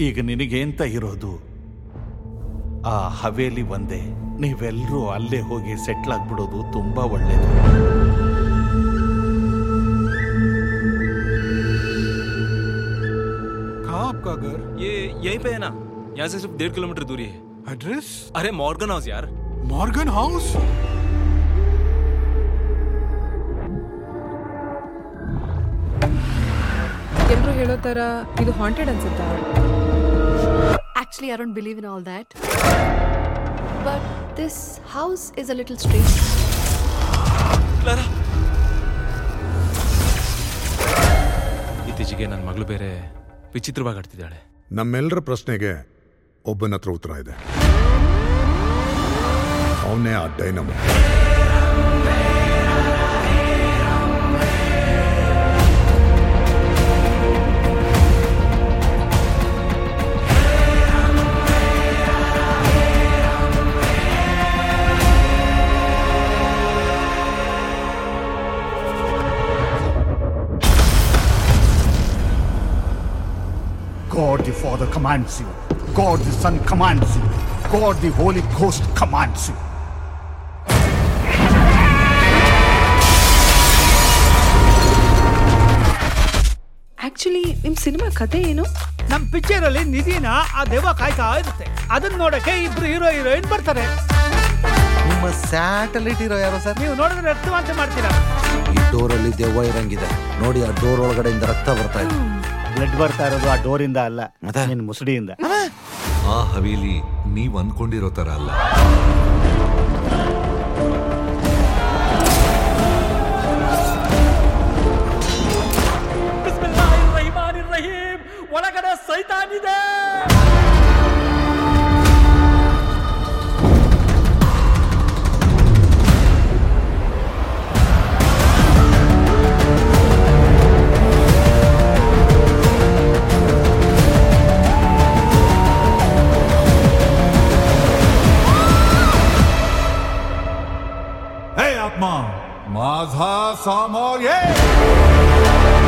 ಈಗ ನಿನಗೇಂತ ಇರೋದು ಆ ಹವೇಲಿ ಒಂದೇ. ನೀವೆಲ್ಲರೂ ಅಲ್ಲೇ ಹೋಗಿ ಸೆಟ್ಲ್ ಆಗ್ಬಿಡೋದು ತುಂಬಾ ಒಳ್ಳೇದು. कहाँ आपका घर? ये यहीं पे है ना, यहाँ से सिर्फ 1.5 किलोमीटर दूरी है। एड्रेस? अरे मॉर्गन हाउस यार। Morgan House? ಎಲ್ಲರೂ ಹೇಳೋ ತರ ಇದು ಹಾಂಟೆಡ್ ಅನ್ಸುತ್ತಾ? Actually, I don't believe in all that. But this house is a little strange. Clara, ಇತ್ತೀಚೆಗೆ ನನ್ನ ಮಗಳು ಬೇರೆ ವಿಚಿತ್ರವಾಗಿ ಆಡ್ತಿದ್ದಾಳೆ. ನಮ್ಮೆಲ್ಲರ ಪ್ರಶ್ನೆಗೆ ಒಬ್ಬನ ಹತ್ರ ಉತ್ತರ ಇದೆ. ಅವನೇ ಆ dynamo. God the Father commands you. God the Son commands you. God the Holy Ghost commands you. Actually ನಿಮ್ ಸಿನಿಮಾ ಕಥೆ ಏನು? ನಮ್ ಪಿಕ್ಚರ್ ಅಲ್ಲಿ ನಿಧಿನ ಆ ದೆವ್ವ ಕಾಯ್ತಾ ಇರುತ್ತೆ. ಅದನ್ನ ನೋಡಕ್ಕೆ ಇಬ್ರು ಹೀರೋ ಹೀರೋಯಿನ್ ಬರ್ತಾರೆ. ನಿಮ್ಮ ಸ್ಯಾಟಲೈಟ್ ಹೀರೋ ಯಾರು ಸರ್? ನೀವು ನೋಡಿದ್ರೆ ರಕ್ತವಾಂತಿ ಮಾಡ್ತೀರಾ. ಈ ಡೋರ್ ಅಲ್ಲಿ ದೆವ್ವ ಇರಂಗಿದೆ ನೋಡಿ. ಆ ಡೋರ್ ಒಳಗಡೆಯಿಂದ ರಕ್ತ ಬರ್ತಾ ಇದೆ. ಬ್ಲಡ್ ಬರ್ತಾ ಇರೋದು ಆ ಡೋರಿಂದ ಅಲ್ಲ, ನಿನ್ನ ಮುಸುಡಿಯಿಂದ. ಆ ಹವೇಲಿ ನೀವ್ ಅನ್ಕೊಂಡಿರೋ ತರ ಅಲ್ಲ. ಒಳಗಡೆ ಸೈತಾನಿದೆ. माझा समोर ये.